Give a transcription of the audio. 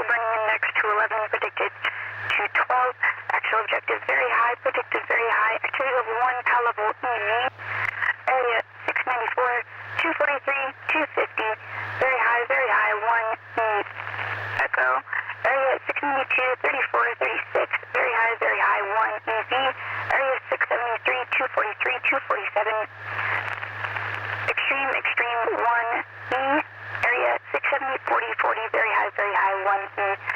Actual burning index 211, predicted 212. Actual objective very high, predicted very high. Activity level 1, power level EV. Area 694, 243, 250. Very high, 1 E. Echo. Area 692, 34, 36. Very high, 1 EV. Area 673, 243, 247. Extreme, 1 E. Area 670, 40, 40. Very high, 1 E.